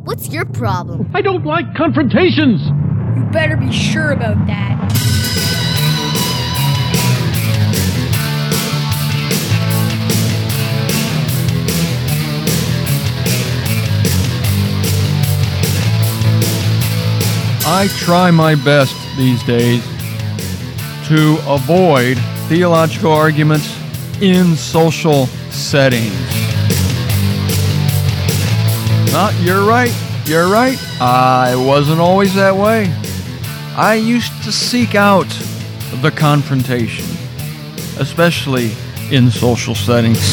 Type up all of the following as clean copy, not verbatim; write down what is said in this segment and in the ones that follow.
What's your problem? I don't like confrontations. You better be sure about that. I try my best these days to avoid theological arguments in social settings. You're right. I wasn't always that way. I used to seek out the confrontation, especially in social settings.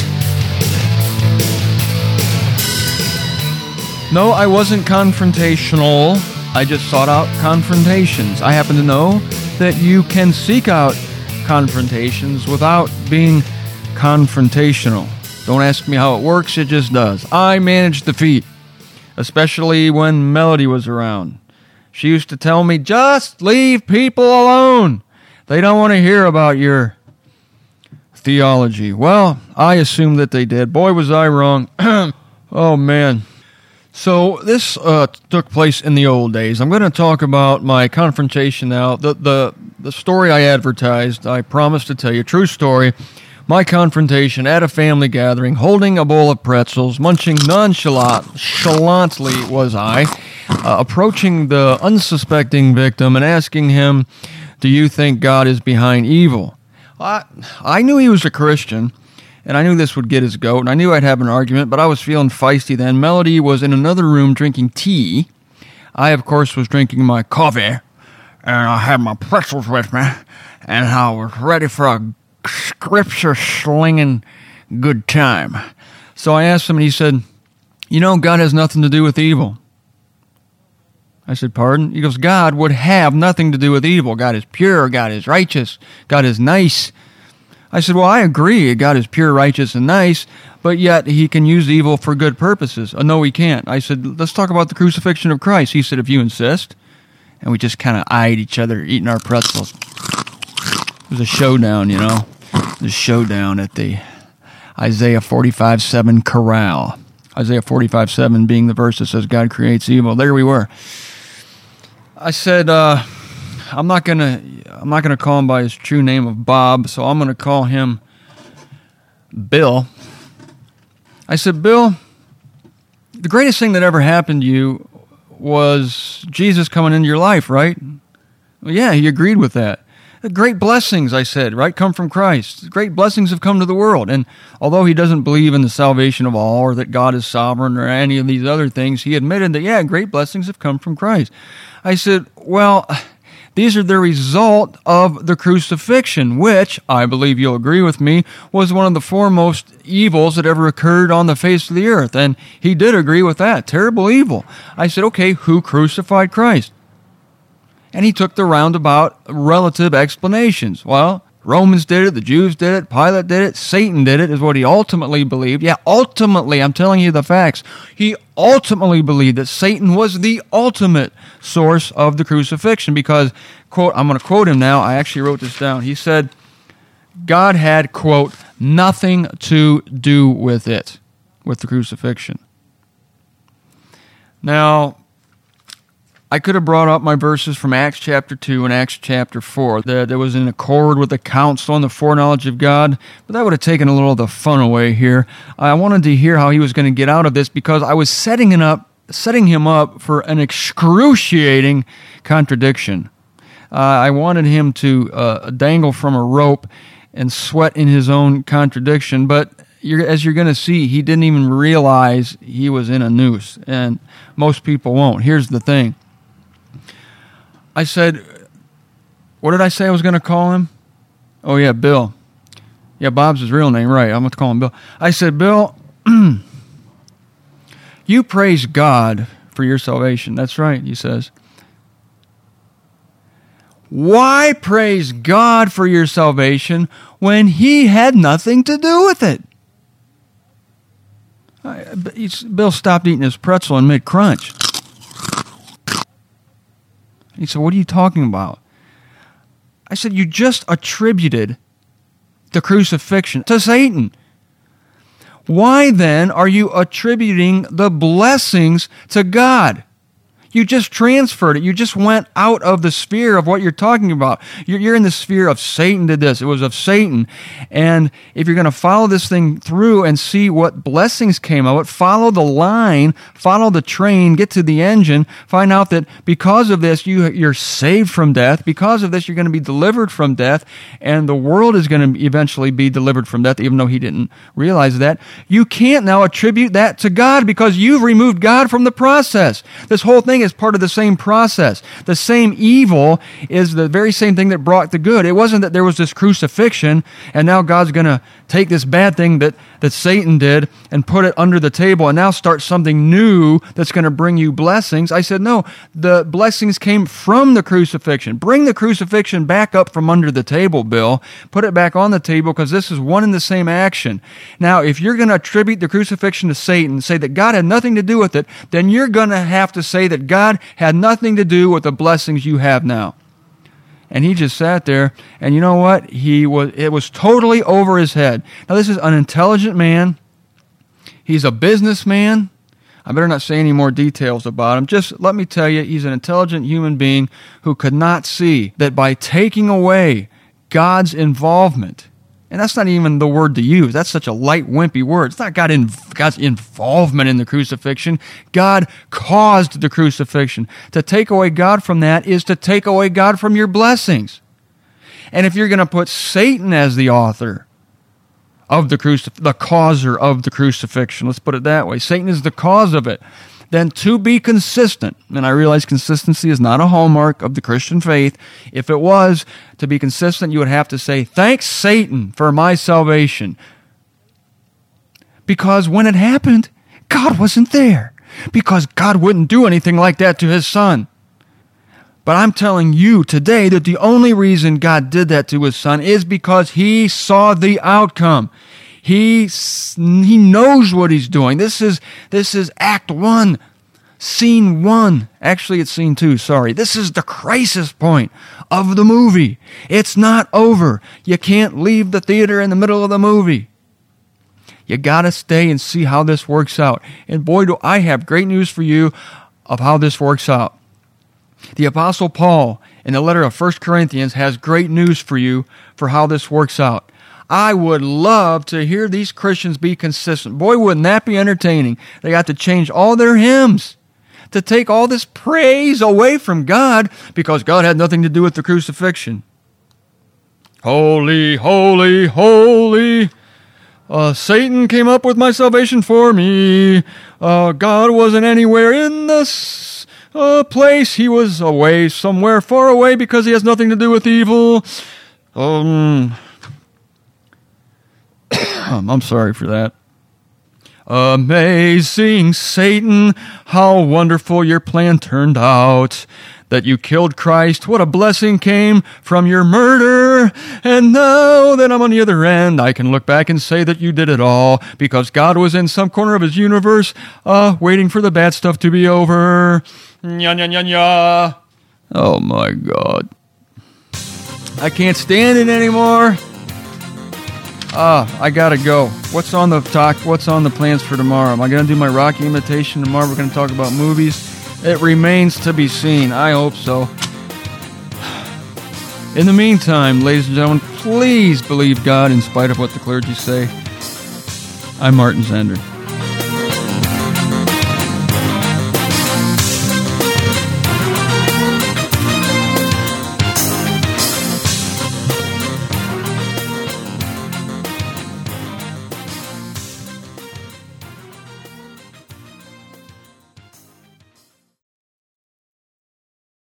No, I wasn't confrontational. I just sought out confrontations. I happen to know that you can seek out confrontations without being confrontational. Don't ask me how it works, it just does. I managed defeat, especially when Melody was around. She used to tell me, just leave people alone. They don't want to hear about your theology. Well, I assumed that they did. Boy, was I wrong. Oh, man. So this took place in the old days. I'm going to talk about my confrontation now. The story I advertised, I promised to tell you, true story. My confrontation at a family gathering, holding a bowl of pretzels, munching nonchalantly was I, approaching the unsuspecting victim and asking him, do you think God is behind evil? I knew he was a Christian. And I knew this would get his goat, and I knew I'd have an argument, but I was feeling feisty then. Melody was in another room drinking tea. I, of course, was drinking my coffee, and I had my pretzels with me, and I was ready for a scripture-slinging good time. So I asked him, and he said, you know, God has nothing to do with evil. I said, pardon? He goes, God would have nothing to do with evil. God is pure, God is righteous, God is nice. I said, well, I agree. God is pure, righteous, and nice, but yet he can use evil for good purposes. No, he can't. I said, let's talk about the crucifixion of Christ. He said, if you insist. And we just kind of eyed each other, eating our pretzels. It was a showdown, you know. The showdown at the Isaiah 45:7 corral. Isaiah 45:7 being the verse that says God creates evil. There we were. I said, I'm not gonna call him by his true name of Bob, so I'm gonna call him Bill. I said, Bill, the greatest thing that ever happened to you was Jesus coming into your life, right? Well, yeah, he agreed with that. The great blessings, I said, right, come from Christ. Great blessings have come to the world. And although he doesn't believe in the salvation of all or that God is sovereign or any of these other things, he admitted that, yeah, great blessings have come from Christ. I said, well, these are the result of the crucifixion, which, I believe you'll agree with me, was one of the foremost evils that ever occurred on the face of the earth. And he did agree with that. Terrible evil. I said, okay, who crucified Christ? And he took the roundabout relative explanations. Well, Romans did it, the Jews did it, Pilate did it, Satan did it, is what he ultimately believed. Yeah, ultimately, I'm telling you the facts. He ultimately believed that Satan was the ultimate source of the crucifixion because, quote, I'm going to quote him now, I actually wrote this down. He said, God had, quote, nothing to do with it, with the crucifixion. Now, I could have brought up my verses from Acts chapter 2 and Acts chapter 4 that was in accord with the counsel and the foreknowledge of God, but that would have taken a little of the fun away here. I wanted to hear how he was going to get out of this because I was setting him up for an excruciating contradiction. I wanted him to dangle from a rope and sweat in his own contradiction, but as you're going to see, he didn't even realize he was in a noose, and most people won't. Here's the thing. I said, what did I say I was going to call him? Oh, yeah, Bill. Yeah, Bob's his real name, right. I'm going to call him Bill. I said, Bill, you praise God for your salvation. That's right, he says. Why praise God for your salvation when he had nothing to do with it? Bill stopped eating his pretzel in mid-crunch. He said, what are you talking about? I said, you just attributed the crucifixion to Satan. Why then are you attributing the blessings to God? You just transferred it. You just went out of the sphere of what you're talking about. You're in the sphere of Satan did this. It was of Satan. And if you're going to follow this thing through and see what blessings came of it, follow the line, follow the train, get to the engine, find out that because of this, you're saved from death. Because of this, you're going to be delivered from death. And the world is going to eventually be delivered from death, even though he didn't realize that. You can't now attribute that to God because you've removed God from the process. This whole thing is part of the same process. The same evil is the very same thing that brought the good. It wasn't that there was this crucifixion and now God's going to take this bad thing that Satan did and put it under the table and now start something new that's going to bring you blessings. I said, no, the blessings came from the crucifixion. Bring the crucifixion back up from under the table, Bill. Put it back on the table because this is one and the same action. Now, if you're going to attribute the crucifixion to Satan, say that God had nothing to do with it, then you're going to have to say that God had nothing to do with the blessings you have now. And he just sat there, and you know what? It was totally over his head. Now, this is an intelligent man. He's a businessman. I better not say any more details about him. Just let me tell you, he's an intelligent human being who could not see that by taking away God's involvement, and that's not even the word to use. That's such a light, wimpy word. It's not God's involvement in the crucifixion. God caused the crucifixion. To take away God from that is to take away God from your blessings. And if you're going to put Satan as the author of the causer of the crucifixion, let's put it that way, Satan is the cause of it, then to be consistent, and I realize consistency is not a hallmark of the Christian faith. If it was, to be consistent, you would have to say, thanks Satan for my salvation. Because when it happened, God wasn't there. Because God wouldn't do anything like that to his son. But I'm telling you today that the only reason God did that to his son is because he saw the outcome. He knows what he's doing. This is Act 1, Scene 1. Actually, it's Scene 2, sorry. This is the crisis point of the movie. It's not over. You can't leave the theater in the middle of the movie. You got to stay and see how this works out. And boy, do I have great news for you of how this works out. The Apostle Paul, in the letter of 1 Corinthians, has great news for you for how this works out. I would love to hear these Christians be consistent. Boy, wouldn't that be entertaining. They got to change all their hymns to take all this praise away from God because God had nothing to do with the crucifixion. Holy, holy, holy. Satan came up with my salvation for me. God wasn't anywhere in this place. He was away, somewhere far away because he has nothing to do with evil. I'm sorry for that. Amazing Satan, how wonderful your plan turned out. That you killed Christ, what a blessing came from your murder. And now that I'm on the other end, I can look back and say that you did it all because God was in some corner of his universe waiting for the bad stuff to be over. Nya, nya, nya, nya. Oh my God. I can't stand it anymore. I gotta go. What's on the plans for tomorrow? Am I gonna do my Rocky imitation tomorrow? We're gonna talk about movies. It remains to be seen. I hope so. In the meantime, ladies and gentlemen, please believe God in spite of what the clergy say. I'm Martin Zender.